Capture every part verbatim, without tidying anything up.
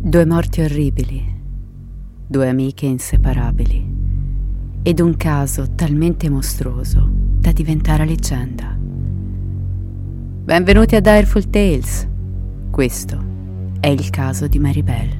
Due morti orribili, due amiche inseparabili ed un caso talmente mostruoso da diventare leggenda. Benvenuti a Direful Tales. Questo è il caso di Mary Bell.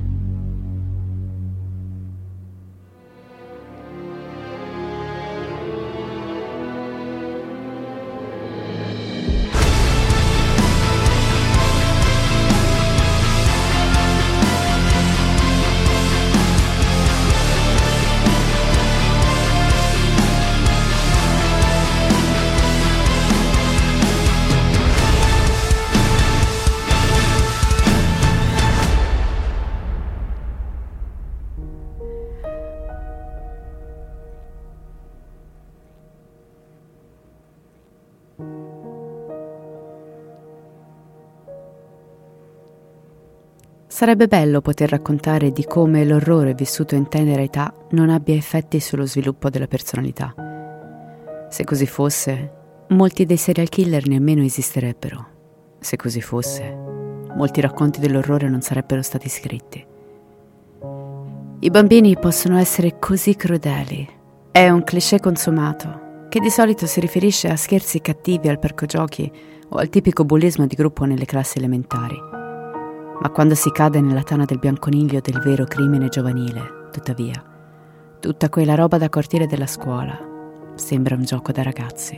Sarebbe bello poter raccontare di come l'orrore vissuto in tenera età non abbia effetti sullo sviluppo della personalità. Se così fosse, molti dei serial killer nemmeno esisterebbero. Se così fosse, molti racconti dell'orrore non sarebbero stati scritti. I bambini possono essere così crudeli. È un cliché consumato, che di solito si riferisce a scherzi cattivi al parco giochi o al tipico bullismo di gruppo nelle classi elementari. Ma quando si cade nella tana del bianconiglio del vero crimine giovanile, tuttavia, tutta quella roba da cortile della scuola sembra un gioco da ragazzi.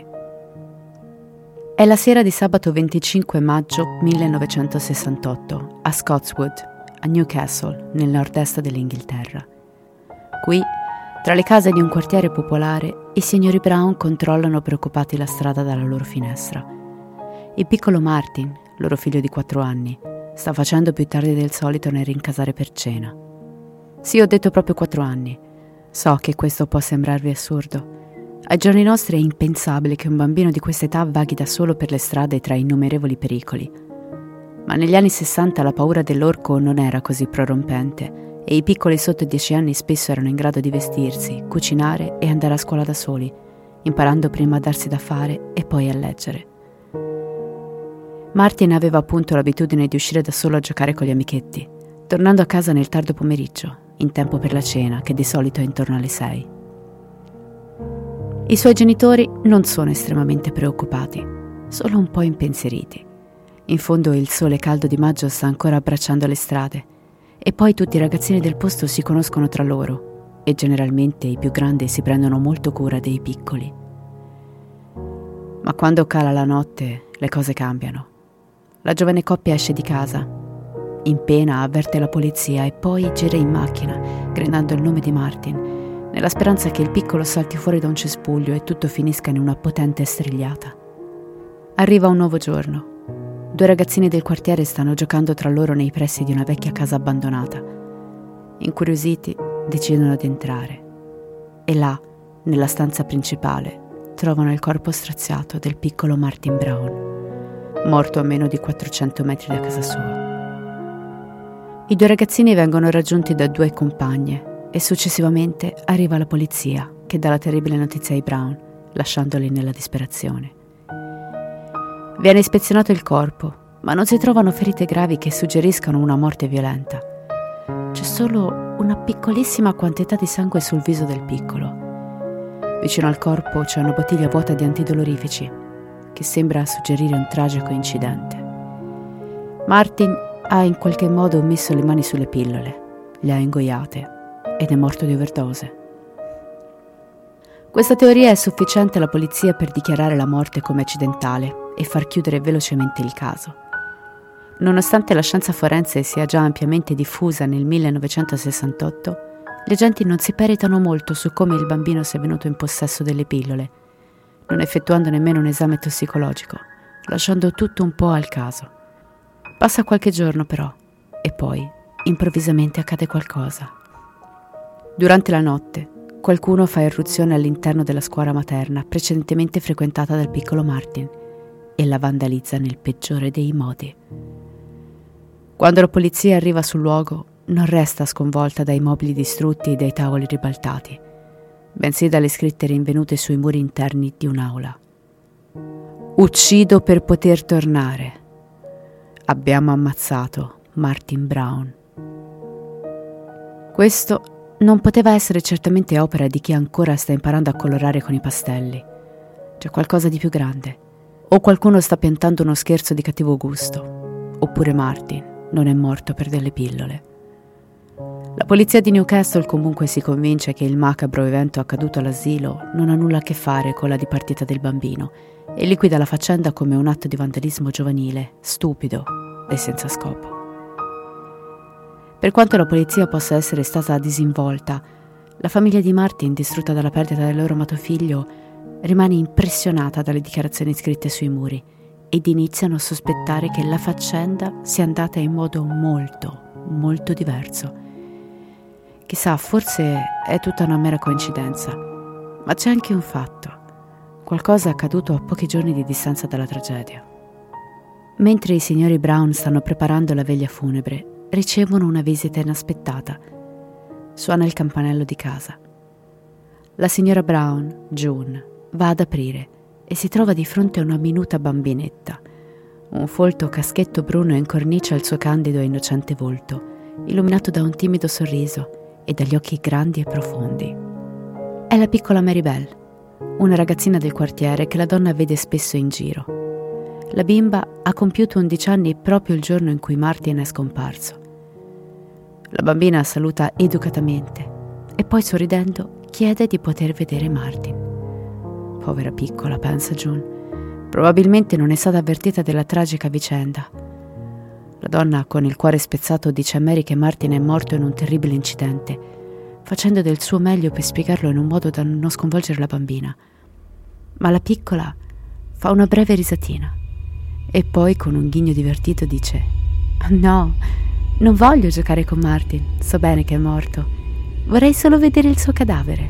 È la sera di sabato venticinque maggio millenovecentosessantotto a Scotswood, a Newcastle, nel nord-est dell'Inghilterra. Qui, tra le case di un quartiere popolare, i signori Brown controllano preoccupati la strada dalla loro finestra. Il piccolo Martin, loro figlio di quattro anni, sta facendo più tardi del solito nel rincasare per cena. Sì, ho detto proprio quattro anni. So che questo può sembrarvi assurdo. Ai giorni nostri è impensabile che un bambino di questa età vaghi da solo per le strade tra innumerevoli pericoli. Ma negli anni sessanta la paura dell'orco non era così prorompente e i piccoli sotto i dieci anni spesso erano in grado di vestirsi, cucinare e andare a scuola da soli, imparando prima a darsi da fare e poi a leggere. Martin aveva appunto l'abitudine di uscire da solo a giocare con gli amichetti, tornando a casa nel tardo pomeriggio, in tempo per la cena, che di solito è intorno alle sei. I suoi genitori non sono estremamente preoccupati, solo un po' impensieriti. In fondo il sole caldo di maggio sta ancora abbracciando le strade, e poi tutti i ragazzini del posto si conoscono tra loro, e generalmente i più grandi si prendono molto cura dei piccoli. Ma quando cala la notte, le cose cambiano. La giovane coppia esce di casa. In pena avverte la polizia e poi gira in macchina, gridando il nome di Martin, nella speranza che il piccolo salti fuori da un cespuglio e tutto finisca in una potente strigliata. Arriva un nuovo giorno. Due ragazzini del quartiere stanno giocando tra loro nei pressi di una vecchia casa abbandonata. Incuriositi, decidono di entrare. E là, nella stanza principale, trovano il corpo straziato del piccolo Martin Brown, morto a meno di quattrocento metri da casa sua. I due ragazzini vengono raggiunti da due compagne e successivamente arriva la polizia che dà la terribile notizia ai Brown, lasciandoli nella disperazione. Viene ispezionato il corpo, ma non si trovano ferite gravi che suggeriscano una morte violenta. C'è solo una piccolissima quantità di sangue sul viso del piccolo. Vicino al corpo c'è una bottiglia vuota di antidolorifici, che sembra suggerire un tragico incidente. Martin ha in qualche modo messo le mani sulle pillole, le ha ingoiate ed è morto di overdose. Questa teoria è sufficiente alla polizia per dichiarare la morte come accidentale e far chiudere velocemente il caso. Nonostante la scienza forense sia già ampiamente diffusa nel millenovecentosessantotto, gli agenti non si peritano molto su come il bambino sia venuto in possesso delle pillole, non effettuando nemmeno un esame tossicologico, lasciando tutto un po' al caso. Passa qualche giorno però, e poi, improvvisamente accade qualcosa. Durante la notte, qualcuno fa irruzione all'interno della scuola materna precedentemente frequentata dal piccolo Martin e la vandalizza nel peggiore dei modi. Quando la polizia arriva sul luogo, non resta sconvolta dai mobili distrutti e dai tavoli ribaltati, bensì dalle scritte rinvenute sui muri interni di un'aula. Uccido per poter tornare. Abbiamo ammazzato Martin Brown. Questo non poteva essere certamente opera di chi ancora sta imparando a colorare con i pastelli. C'è qualcosa di più grande. O qualcuno sta piantando uno scherzo di cattivo gusto, oppure Martin non è morto per delle pillole. La polizia di Newcastle comunque si convince che il macabro evento accaduto all'asilo non ha nulla a che fare con la dipartita del bambino e liquida la faccenda come un atto di vandalismo giovanile, stupido e senza scopo. Per quanto la polizia possa essere stata disinvolta, la famiglia di Martin, distrutta dalla perdita del loro amato figlio, rimane impressionata dalle dichiarazioni scritte sui muri ed iniziano a sospettare che la faccenda sia andata in modo molto, molto diverso. Chissà, forse è tutta una mera coincidenza, ma c'è anche un fatto. Qualcosa è accaduto a pochi giorni di distanza dalla tragedia. Mentre i signori Brown stanno preparando la veglia funebre, ricevono una visita inaspettata. Suona il campanello di casa. La signora Brown, June, va ad aprire e si trova di fronte a una minuta bambinetta. Un folto caschetto bruno incornicia il suo candido e innocente volto, illuminato da un timido sorriso e dagli occhi grandi e profondi. È la piccola Mary Bell, una ragazzina del quartiere che la donna vede spesso in giro. La bimba ha compiuto undici anni proprio il giorno in cui Martin è scomparso. La bambina saluta educatamente e poi, sorridendo, chiede di poter vedere Martin. Povera piccola, pensa June, probabilmente non è stata avvertita della tragica vicenda. La donna, con il cuore spezzato, dice a Mary che Martin è morto in un terribile incidente, facendo del suo meglio per spiegarlo in un modo da non sconvolgere la bambina. Ma la piccola fa una breve risatina e poi, con un ghigno divertito, dice: «No, non voglio giocare con Martin, so bene che è morto. Vorrei solo vedere il suo cadavere».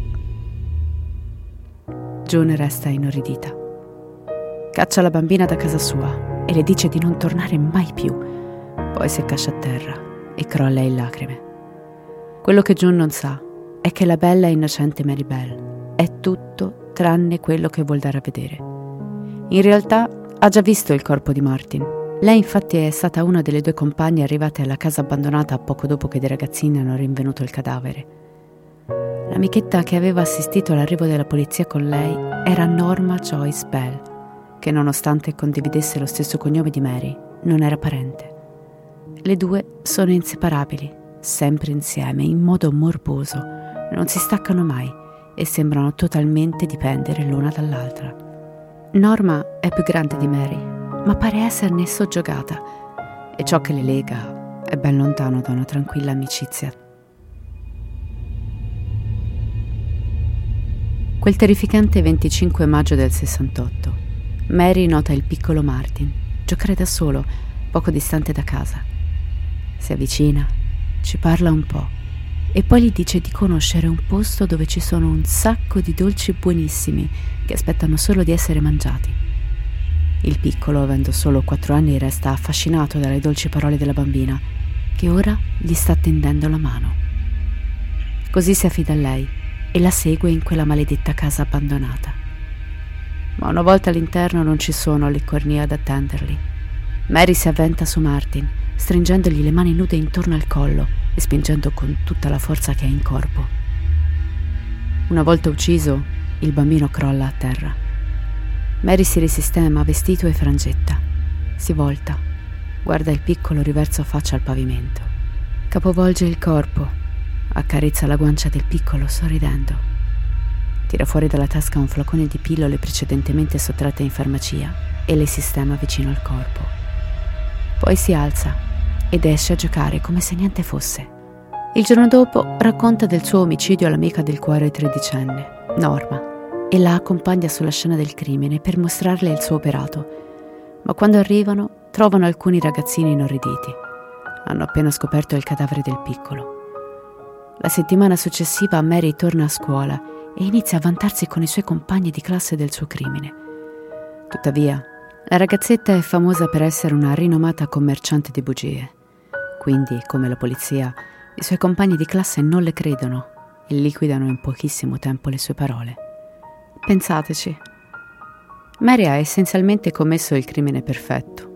June resta inorridita. Caccia la bambina da casa sua e le dice di non tornare mai più. Poi si accascia a terra e crolla in lacrime. Quello che June non sa è che la bella e innocente Mary Bell è tutto tranne quello che vuol dare a vedere. In realtà ha già visto il corpo di Martin. Lei infatti è stata una delle due compagne arrivate alla casa abbandonata poco dopo che dei ragazzini hanno rinvenuto il cadavere. L'amichetta che aveva assistito all'arrivo della polizia con lei era Norma Joyce Bell, che nonostante condividesse lo stesso cognome di Mary, non era parente. Le due sono inseparabili, sempre insieme, in modo morboso, non si staccano mai e sembrano totalmente dipendere l'una dall'altra. Norma è più grande di Mary, ma pare esserne soggiogata, e ciò che le lega è ben lontano da una tranquilla amicizia. Quel terrificante venticinque maggio del sessantotto, Mary nota il piccolo Martin giocare da solo, poco distante da casa. Si avvicina, ci parla un po' e poi gli dice di conoscere un posto dove ci sono un sacco di dolci buonissimi che aspettano solo di essere mangiati. Il piccolo, avendo solo quattro anni, resta affascinato dalle dolci parole della bambina, che ora gli sta tendendo la mano. Così si affida a lei e la segue in quella maledetta casa abbandonata. Ma una volta all'interno non ci sono le cornie ad attenderli. Mary si avventa su Martin, stringendogli le mani nude intorno al collo e spingendo con tutta la forza che ha in corpo. Una volta ucciso, il bambino crolla a terra. Mary si risistema vestito e frangetta. Si volta, guarda il piccolo riverso faccia al pavimento. Capovolge il corpo, accarezza la guancia del piccolo sorridendo. Tira fuori dalla tasca un flacone di pillole precedentemente sottratte in farmacia e le sistema vicino al corpo. Poi si alza ed esce a giocare come se niente fosse. Il giorno dopo racconta del suo omicidio all'amica del cuore tredicenne, Norma, e la accompagna sulla scena del crimine per mostrarle il suo operato. Ma quando arrivano trovano alcuni ragazzini inorriditi. Hanno appena scoperto il cadavere del piccolo. La settimana successiva Mary torna a scuola e inizia a vantarsi con i suoi compagni di classe del suo crimine. Tuttavia, la ragazzetta è famosa per essere una rinomata commerciante di bugie. Quindi, come la polizia, i suoi compagni di classe non le credono e liquidano in pochissimo tempo le sue parole. Pensateci. Mary ha essenzialmente commesso il crimine perfetto.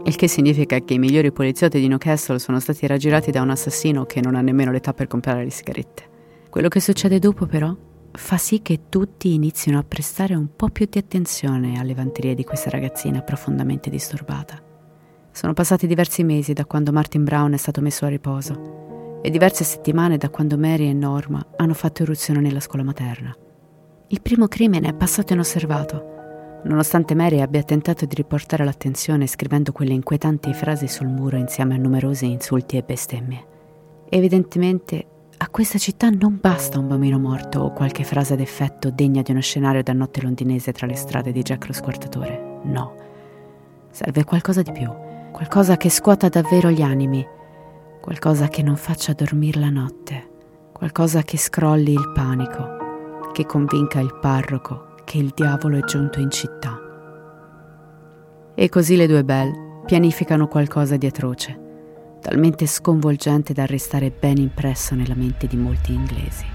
il che significa che i migliori poliziotti di Newcastle sono stati raggirati da un assassino che non ha nemmeno l'età per comprare le sigarette. Quello che succede dopo, però, fa sì che tutti inizino a prestare un po' più di attenzione alle vanterie di questa ragazzina profondamente disturbata. Sono passati diversi mesi da quando Martin Brown è stato messo a riposo e diverse settimane da quando Mary e Norma hanno fatto irruzione nella scuola materna. Il primo crimine è passato inosservato, nonostante Mary abbia tentato di riportare l'attenzione scrivendo quelle inquietanti frasi sul muro insieme a numerosi insulti e bestemmie. Evidentemente a questa città non basta un bambino morto o qualche frase d'effetto degna di uno scenario da notte londinese tra le strade di Jack lo squartatore. No, serve qualcosa di più, qualcosa che scuota davvero gli animi, qualcosa che non faccia dormire la notte, qualcosa che scrolli il panico, che convinca il parroco che il diavolo è giunto in città. E così le due Belle pianificano qualcosa di atroce, talmente sconvolgente da restare ben impresso nella mente di molti inglesi.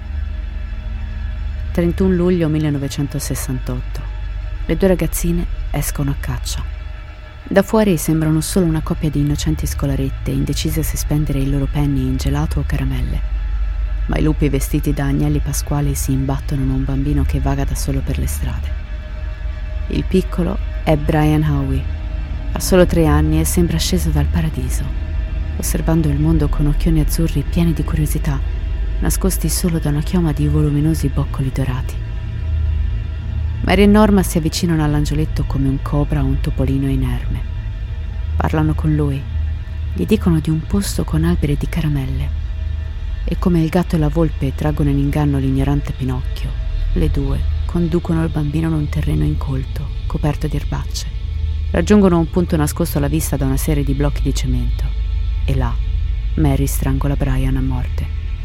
trentuno luglio millenovecentosessantotto. Le due ragazzine escono a caccia. Da fuori sembrano solo una coppia di innocenti scolarette indecise se spendere i loro penny in gelato o caramelle, ma i lupi vestiti da agnelli pasquali si imbattono in un bambino che vaga da solo per le strade. Il piccolo è Brian Howie, ha solo tre anni e sembra sceso dal paradiso, osservando il mondo con occhioni azzurri pieni di curiosità, nascosti solo da una chioma di voluminosi boccoli dorati. Mary e Norma si avvicinano all'angioletto come un cobra o un topolino inerme. Parlano con lui, gli dicono di un posto con alberi di caramelle, e come il gatto e la volpe traggono in inganno l'ignorante Pinocchio, le due conducono il bambino in un terreno incolto, coperto di erbacce. Raggiungono un punto nascosto alla vista da una serie di blocchi di cemento. E là Mary strangola Brian a morte.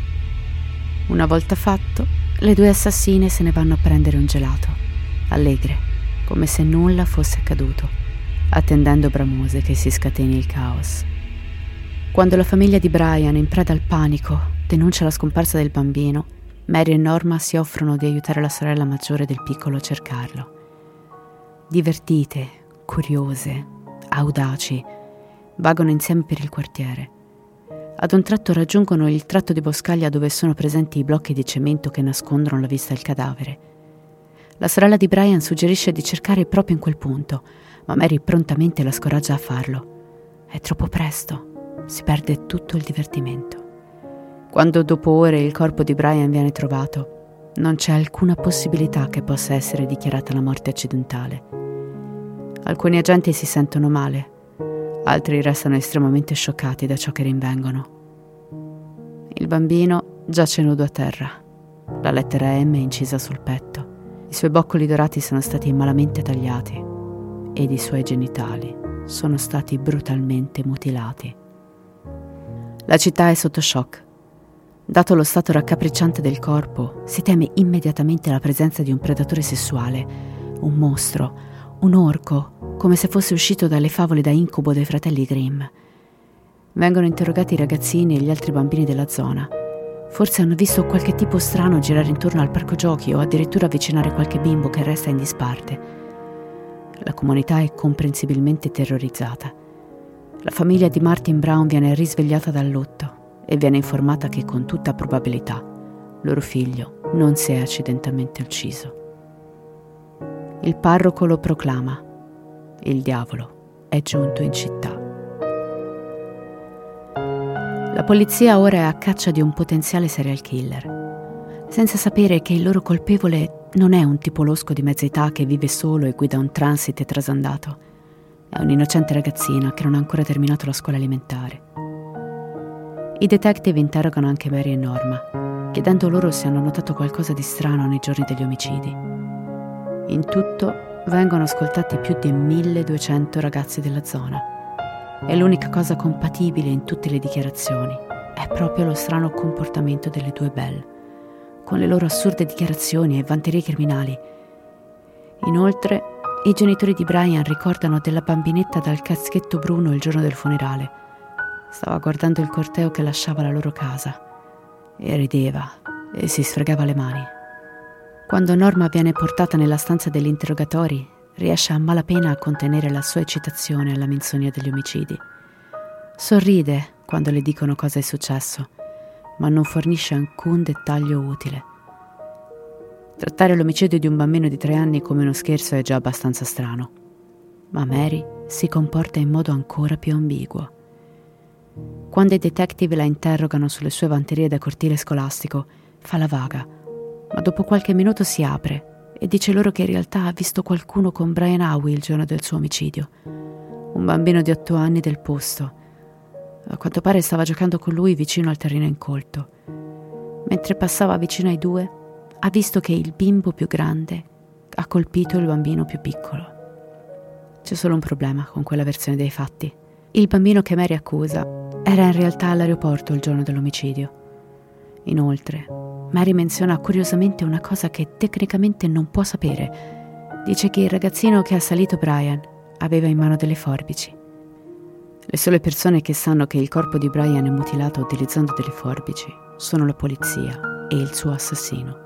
Una volta fatto, le due assassine se ne vanno a prendere un gelato, allegre, come se nulla fosse accaduto, attendendo bramose che si scateni il caos. Quando la famiglia di Brian, in preda al panico, denuncia la scomparsa del bambino, Mary e Norma si offrono di aiutare la sorella maggiore del piccolo a cercarlo. Divertite, curiose, audaci, vagano insieme per il quartiere. Ad un tratto raggiungono il tratto di boscaglia dove sono presenti i blocchi di cemento che nascondono alla vista il cadavere. La sorella di Brian suggerisce di cercare proprio in quel punto, ma Mary prontamente la scoraggia a farlo. È troppo presto, si perde tutto il divertimento. Quando dopo ore il corpo di Brian viene trovato, non c'è alcuna possibilità che possa essere dichiarata la morte accidentale. Alcuni agenti si sentono male, altri restano estremamente scioccati da ciò che rinvengono. Il bambino giace nudo a terra, la lettera M incisa sul petto, i suoi boccoli dorati sono stati malamente tagliati ed i suoi genitali sono stati brutalmente mutilati. La città è sotto shock. Dato lo stato raccapricciante del corpo, si teme immediatamente la presenza di un predatore sessuale, un mostro, un orco, come se fosse uscito dalle favole da incubo dei fratelli Grimm. Vengono interrogati i ragazzini e gli altri bambini della zona. Forse hanno visto qualche tipo strano girare intorno al parco giochi o addirittura avvicinare qualche bimbo che resta in disparte. La comunità è comprensibilmente terrorizzata. La famiglia di Martin Brown viene risvegliata dal lutto e viene informata che con tutta probabilità loro figlio non si è accidentalmente ucciso. Il parroco lo proclama: il diavolo è giunto in città. La polizia ora è a caccia di un potenziale serial killer, senza sapere che il loro colpevole non è un tipo losco di mezza età che vive solo e guida un transit trasandato. È un'innocente ragazzina che non ha ancora terminato la scuola elementare. I detective interrogano anche Mary e Norma, chiedendo loro se hanno notato qualcosa di strano nei giorni degli omicidi. In tutto vengono ascoltati più di milleduecento ragazzi della zona e l'unica cosa compatibile in tutte le dichiarazioni è proprio lo strano comportamento delle due Belle, con le loro assurde dichiarazioni e vanterie criminali. Inoltre, i genitori di Brian ricordano della bambinetta dal caschetto bruno il giorno del funerale. Stava guardando il corteo che lasciava la loro casa e rideva e si sfregava le mani. Quando Norma viene portata nella stanza degli interrogatori, riesce a malapena a contenere la sua eccitazione alla menzogna degli omicidi. Sorride quando le dicono cosa è successo, ma non fornisce alcun dettaglio utile. Trattare l'omicidio di un bambino di tre anni come uno scherzo è già abbastanza strano, ma Mary si comporta in modo ancora più ambiguo. Quando i detective la interrogano sulle sue vanterie da cortile scolastico, fa la vaga, ma dopo qualche minuto si apre e dice loro che in realtà ha visto qualcuno con Brian Howey il giorno del suo omicidio, un bambino di otto anni del posto. A quanto pare stava giocando con lui vicino al terreno incolto. Mentre passava vicino ai due, ha visto che il bimbo più grande ha colpito il bambino più piccolo. C'è solo un problema con quella versione dei fatti. Il bambino che Mary accusa era in realtà all'aeroporto il giorno dell'omicidio. Inoltre, Mary menziona curiosamente una cosa che tecnicamente non può sapere. Dice che il ragazzino che ha assalito Brian aveva in mano delle forbici. Le sole persone che sanno che il corpo di Brian è mutilato utilizzando delle forbici sono la polizia e il suo assassino.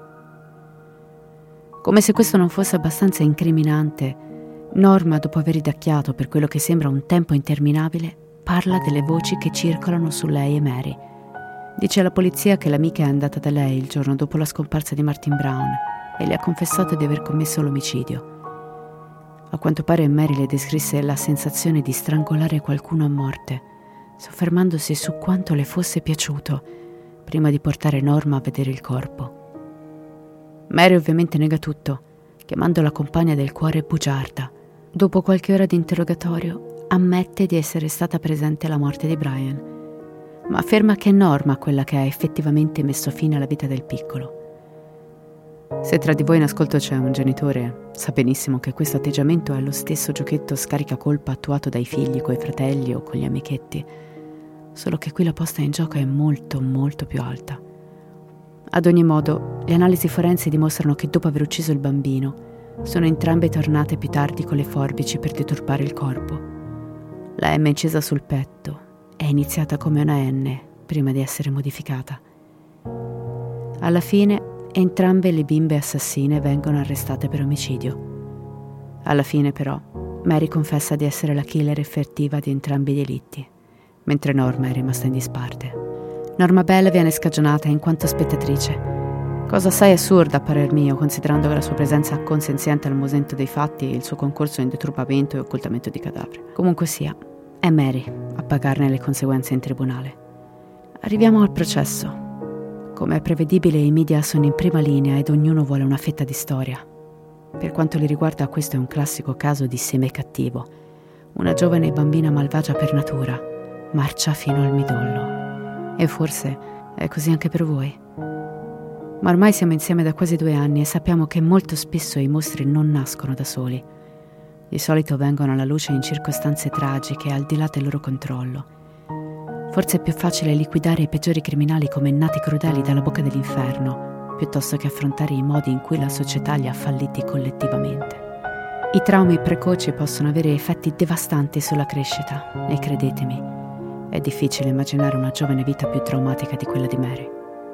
Come se questo non fosse abbastanza incriminante, Norma, dopo aver ridacchiato per quello che sembra un tempo interminabile, parla delle voci che circolano su lei e Mary. Dice alla polizia che l'amica è andata da lei il giorno dopo la scomparsa di Martin Brown e le ha confessato di aver commesso l'omicidio. A quanto pare Mary le descrisse la sensazione di strangolare qualcuno a morte, soffermandosi su quanto le fosse piaciuto prima di portare Norma a vedere il corpo. Mary ovviamente nega tutto, chiamando la compagna del cuore bugiarda. Dopo qualche ora di interrogatorio, ammette di essere stata presente alla morte di Brian, ma afferma che è Norma quella che ha effettivamente messo fine alla vita del piccolo. Se tra di voi in ascolto c'è un genitore, sa benissimo che questo atteggiamento è lo stesso giochetto scaricacolpa attuato dai figli coi fratelli o con gli amichetti, solo che qui la posta in gioco è molto molto più alta. Ad ogni modo, le analisi forensi dimostrano che dopo aver ucciso il bambino, sono entrambe tornate più tardi con le forbici per deturpare il corpo. La M incisa sul petto è iniziata come una N prima di essere modificata. Alla fine, entrambe le bimbe assassine vengono arrestate per omicidio. Alla fine, però, Mary confessa di essere la killer effettiva di entrambi i delitti, mentre Norma è rimasta in disparte. Norma Bell viene scagionata in quanto spettatrice, cosa assai assurda a parer mio, considerando che la sua presenza consenziente al momento dei fatti e il suo concorso in deturpamento e occultamento di cadaveri. Comunque sia, è Mary a pagarne le conseguenze in tribunale. Arriviamo al processo. Come è prevedibile, i media sono in prima linea ed ognuno vuole una fetta di storia. Per quanto li riguarda, questo è un classico caso di seme cattivo. Una giovane bambina malvagia per natura marcia fino al midollo. E forse è così anche per voi. Ma ormai siamo insieme da quasi due anni e sappiamo che molto spesso i mostri non nascono da soli. Di solito vengono alla luce in circostanze tragiche al di là del loro controllo. Forse è più facile liquidare i peggiori criminali come nati crudeli dalla bocca dell'inferno, piuttosto che affrontare i modi in cui la società li ha falliti collettivamente. I traumi precoci possono avere effetti devastanti sulla crescita, e credetemi, è difficile immaginare una giovane vita più traumatica di quella di Mary.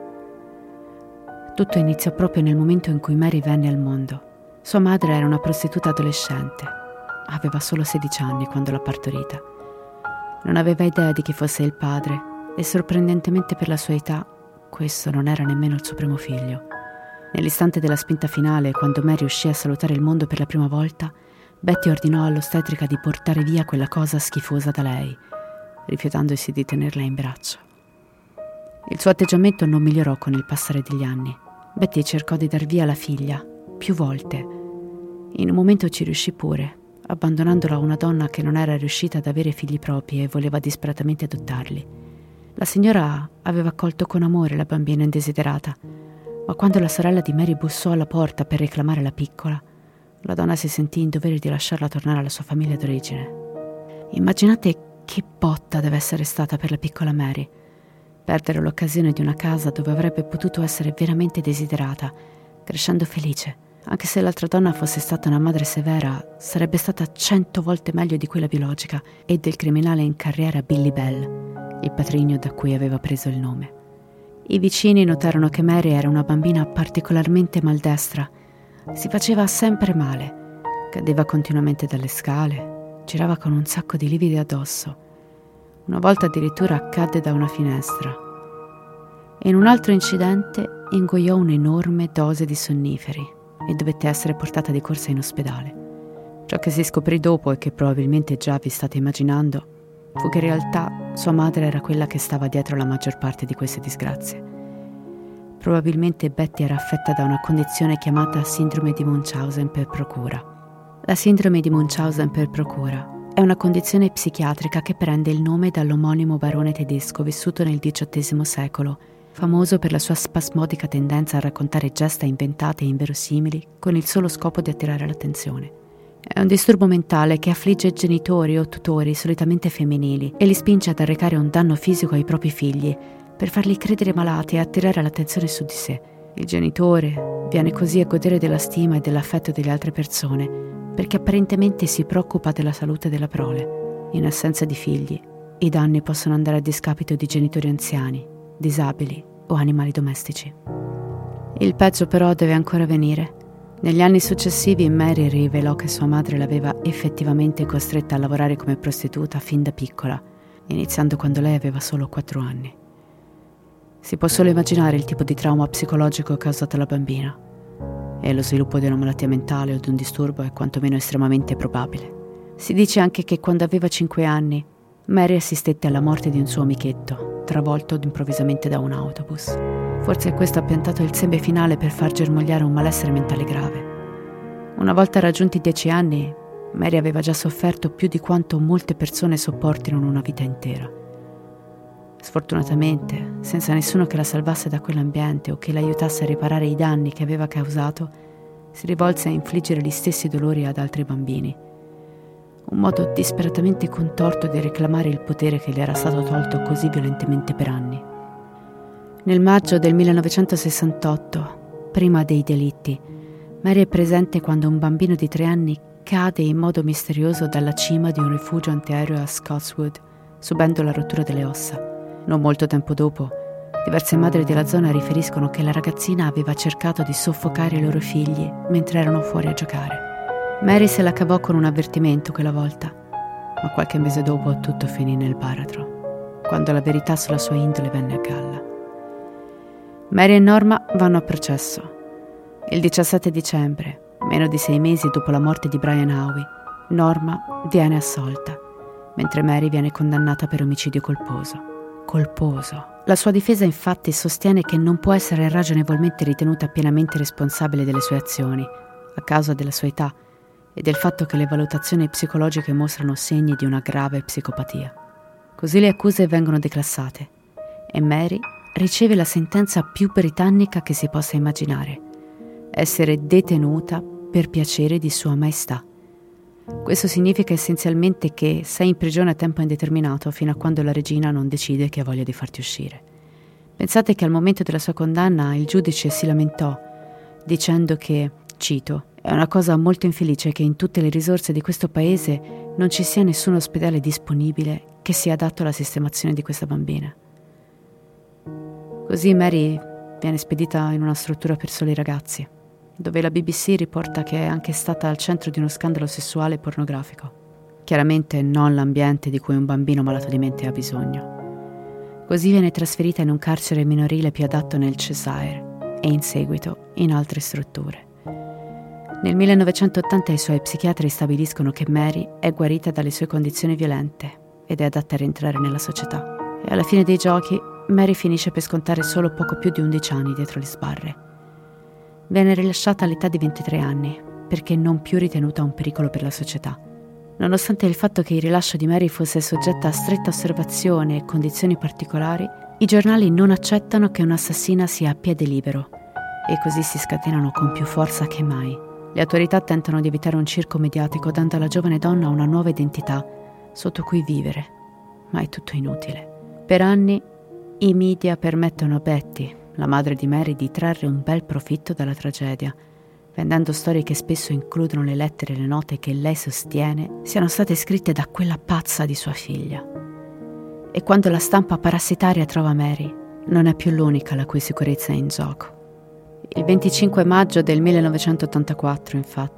Tutto iniziò proprio nel momento in cui Mary venne al mondo. Sua madre era una prostituta adolescente. Aveva solo sedici anni quando l'ha partorita. Non aveva idea di chi fosse il padre e, sorprendentemente per la sua età, questo non era nemmeno il suo primo figlio. Nell'istante della spinta finale, quando Mary uscì a salutare il mondo per la prima volta, Betty ordinò all'ostetrica di portare via quella cosa schifosa da lei, rifiutandosi di tenerla in braccio. Il suo atteggiamento non migliorò con il passare degli anni. Betty cercò di dar via la figlia, più volte. In un momento ci riuscì pure, abbandonandola a una donna che non era riuscita ad avere figli propri e voleva disperatamente adottarli. La signora aveva accolto con amore la bambina indesiderata, ma quando la sorella di Mary bussò alla porta per reclamare la piccola, la donna si sentì in dovere di lasciarla tornare alla sua famiglia d'origine. Immaginate che botta deve essere stata per la piccola Mary perdere l'occasione di una casa dove avrebbe potuto essere veramente desiderata, crescendo felice. Anche se l'altra donna fosse stata una madre severa, sarebbe stata cento volte meglio di quella biologica e del criminale in carriera Billy Bell, il patrigno da cui aveva preso il nome. I vicini notarono che Mary era una bambina particolarmente maldestra. Si faceva sempre male, Cadeva continuamente dalle scale, girava con un sacco di lividi addosso. Una volta addirittura cadde da una finestra. E in un altro incidente ingoiò un'enorme dose di sonniferi e dovette essere portata di corsa in ospedale. Ciò che si scoprì dopo e che probabilmente già vi state immaginando fu che in realtà sua madre era quella che stava dietro la maggior parte di queste disgrazie. Probabilmente Betty era affetta da una condizione chiamata sindrome di Munchausen per procura. La sindrome di Munchausen per procura è una condizione psichiatrica che prende il nome dall'omonimo barone tedesco vissuto nel diciottesimo secolo, famoso per la sua spasmodica tendenza a raccontare gesta inventate e inverosimili con il solo scopo di attirare l'attenzione. È un disturbo mentale che affligge genitori o tutori solitamente femminili e li spinge ad arrecare un danno fisico ai propri figli per farli credere malati e attirare l'attenzione su di sé. Il genitore viene così a godere della stima e dell'affetto delle altre persone perché apparentemente si preoccupa della salute della prole. In assenza di figli, i danni possono andare a discapito di genitori anziani, disabili o animali domestici. Il peggio però deve ancora venire. Negli anni successivi Mary rivelò che sua madre l'aveva effettivamente costretta a lavorare come prostituta fin da piccola, iniziando quando lei aveva solo quattro anni. Si può solo immaginare il tipo di trauma psicologico causato alla bambina, e lo sviluppo di una malattia mentale o di un disturbo è quantomeno estremamente probabile. Si dice anche che quando aveva cinque anni, Mary assistette alla morte di un suo amichetto, travolto improvvisamente da un autobus. Forse questo ha piantato il seme finale per far germogliare un malessere mentale grave. Una volta raggiunti i dieci anni, Mary aveva già sofferto più di quanto molte persone sopportino in una vita intera. Sfortunatamente, senza nessuno che la salvasse da quell'ambiente o che l'aiutasse a riparare i danni che aveva causato, si rivolse a infliggere gli stessi dolori ad altri bambini. Un modo disperatamente contorto di reclamare il potere che le era stato tolto così violentemente per anni. Nel maggio del millenovecentosessantotto, prima dei delitti, Mary è presente quando un bambino di tre anni cade in modo misterioso dalla cima di un rifugio antiaereo a Scottswood, subendo la rottura delle ossa. Non molto tempo dopo, diverse madri della zona riferiscono che la ragazzina aveva cercato di soffocare i loro figli mentre erano fuori a giocare. Mary se la cavò con un avvertimento quella volta, ma qualche mese dopo tutto finì nel baratro, quando la verità sulla sua indole venne a galla. Mary e Norma vanno a processo. Il diciassette dicembre, meno di sei mesi dopo la morte di Brian Howie, Norma viene assolta, mentre Mary viene condannata per omicidio colposo. Colposo. La sua difesa infatti sostiene che non può essere ragionevolmente ritenuta pienamente responsabile delle sue azioni, a causa della sua età e del fatto che le valutazioni psicologiche mostrano segni di una grave psicopatia. Così le accuse vengono declassate e Mary riceve la sentenza più britannica che si possa immaginare: essere detenuta per piacere di Sua Maestà. Questo significa essenzialmente che sei in prigione a tempo indeterminato fino a quando la regina non decide che ha voglia di farti uscire. Pensate che al momento della sua condanna il giudice si lamentò, dicendo che, cito, «È una cosa molto infelice che in tutte le risorse di questo paese non ci sia nessun ospedale disponibile che sia adatto alla sistemazione di questa bambina». Così Mary viene spedita in una struttura per soli ragazzi, dove la B B C riporta che è anche stata al centro di uno scandalo sessuale e pornografico. Chiaramente non l'ambiente di cui un bambino malato di mente ha bisogno. Così viene trasferita in un carcere minorile più adatto nel Cheshire e in seguito in altre strutture. Nel millenovecentottanta i suoi psichiatri stabiliscono che Mary è guarita dalle sue condizioni violente ed è adatta a rientrare nella società. E alla fine dei giochi Mary finisce per scontare solo poco più di undici anni dietro le sbarre. Venne rilasciata all'età di ventitré anni, perché non più ritenuta un pericolo per la società. Nonostante il fatto che il rilascio di Mary fosse soggetta a stretta osservazione e condizioni particolari, i giornali non accettano che un'assassina sia a piede libero, e così si scatenano con più forza che mai. Le autorità tentano di evitare un circo mediatico, dando alla giovane donna una nuova identità sotto cui vivere, ma è tutto inutile. Per anni i media permettono a Betty, la madre di Mary, di trarre un bel profitto dalla tragedia, vendendo storie che spesso includono le lettere e le note che lei sostiene siano state scritte da quella pazza di sua figlia. E quando la stampa parassitaria trova Mary, non è più l'unica la cui sicurezza è in gioco. Il venticinque maggio del millenovecentottantaquattro, infatti,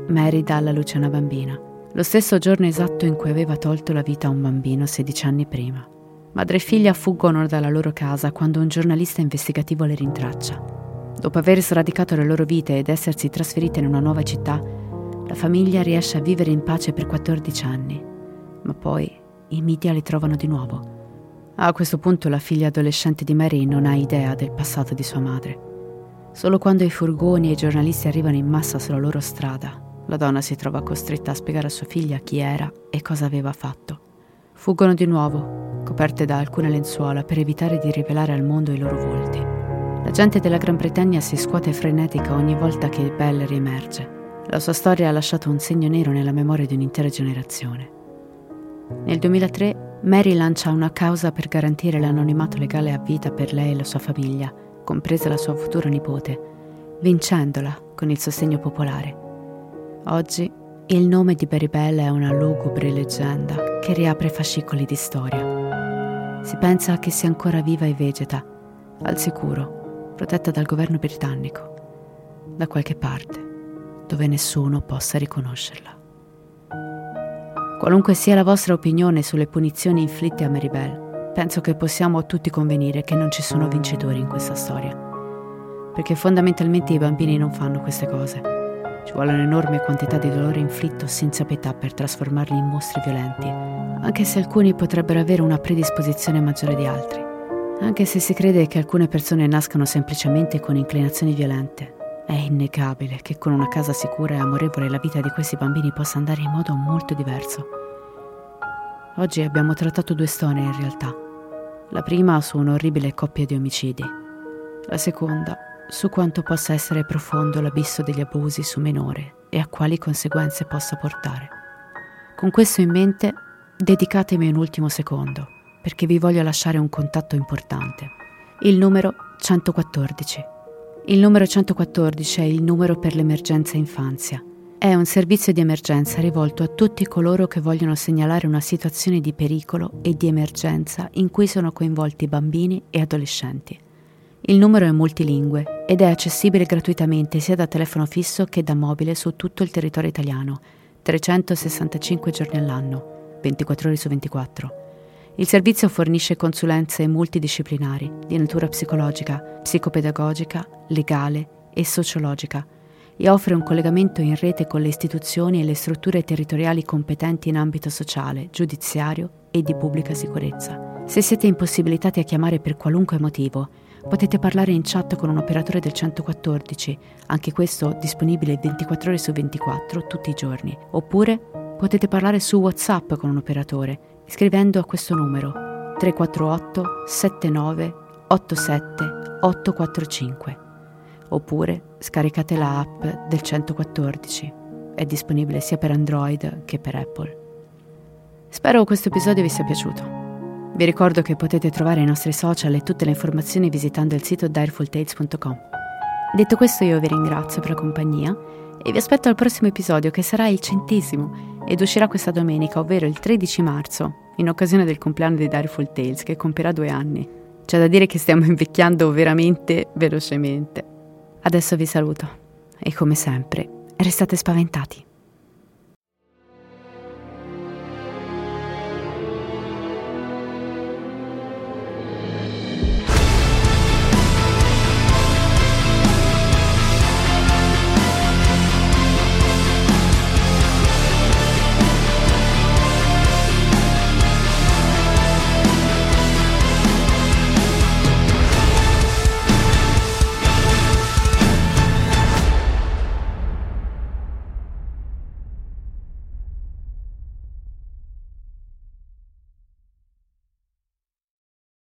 Mary dà alla luce una bambina, lo stesso giorno esatto in cui aveva tolto la vita a un bambino sedici anni prima. Madre e figlia fuggono dalla loro casa quando un giornalista investigativo le rintraccia. Dopo aver sradicato le loro vite ed essersi trasferite in una nuova città, la famiglia riesce a vivere in pace per quattordici anni, ma poi i media li trovano di nuovo. A questo punto la figlia adolescente di Mary non ha idea del passato di sua madre. Solo quando i furgoni e i giornalisti arrivano in massa sulla loro strada, la donna si trova costretta a spiegare a sua figlia chi era e cosa aveva fatto. Fuggono di nuovo, coperte da alcune lenzuola per evitare di rivelare al mondo i loro volti. La gente della Gran Bretagna si scuote frenetica ogni volta che Belle riemerge. La sua storia ha lasciato un segno nero nella memoria di un'intera generazione. Nel duemilatré Mary lancia una causa per garantire l'anonimato legale a vita per lei e la sua famiglia, compresa la sua futura nipote, vincendola con il sostegno popolare. Oggi il nome di Mary Belle è una lugubre leggenda che riapre fascicoli di storia. Si pensa che sia ancora viva e vegeta, al sicuro, protetta dal governo britannico, da qualche parte, dove nessuno possa riconoscerla. Qualunque sia la vostra opinione sulle punizioni inflitte a Mary Belle, penso che possiamo tutti convenire che non ci sono vincitori in questa storia, perché fondamentalmente i bambini non fanno queste cose. Ci vuole un'enorme quantità di dolore inflitto senza pietà per trasformarli in mostri violenti, anche se alcuni potrebbero avere una predisposizione maggiore di altri, anche se si crede che alcune persone nascano semplicemente con inclinazioni violente. È innegabile che con una casa sicura e amorevole la vita di questi bambini possa andare in modo molto diverso. Oggi abbiamo trattato due storie in realtà. La prima su un'orribile coppia di omicidi. La seconda su quanto possa essere profondo l'abisso degli abusi su minore e a quali conseguenze possa portare. Con questo in mente, dedicatemi un ultimo secondo, perché vi voglio lasciare un contatto importante. Il numero centoquattordici. Il numero centoquattordici è il numero per l'emergenza infanzia. È un servizio di emergenza rivolto a tutti coloro che vogliono segnalare una situazione di pericolo e di emergenza in cui sono coinvolti bambini e adolescenti. Il numero è multilingue ed è accessibile gratuitamente sia da telefono fisso che da mobile su tutto il territorio italiano, trecentosessantacinque giorni all'anno, ventiquattro ore su ventiquattro. Il servizio fornisce consulenze multidisciplinari di natura psicologica, psicopedagogica, legale e sociologica e offre un collegamento in rete con le istituzioni e le strutture territoriali competenti in ambito sociale, giudiziario e di pubblica sicurezza. Se siete impossibilitati a chiamare per qualunque motivo, potete parlare in chat con un operatore del centoquattordici, anche questo disponibile ventiquattro ore su ventiquattro tutti i giorni, oppure potete parlare su WhatsApp con un operatore scrivendo a questo numero tre quattro otto sette nove otto sette otto quattro cinque, oppure scaricate la app del centoquattordici, è disponibile sia per Android che per Apple. Spero questo episodio vi sia piaciuto. Vi ricordo che potete trovare i nostri social e tutte le informazioni visitando il sito direful tales punto com. Detto questo, io vi ringrazio per la compagnia e vi aspetto al prossimo episodio, che sarà il centesimo ed uscirà questa domenica, ovvero il tredici marzo, in occasione del compleanno di Direful Tales, che compirà due anni. C'è da dire che stiamo invecchiando veramente velocemente. Adesso vi saluto e, come sempre, restate spaventati.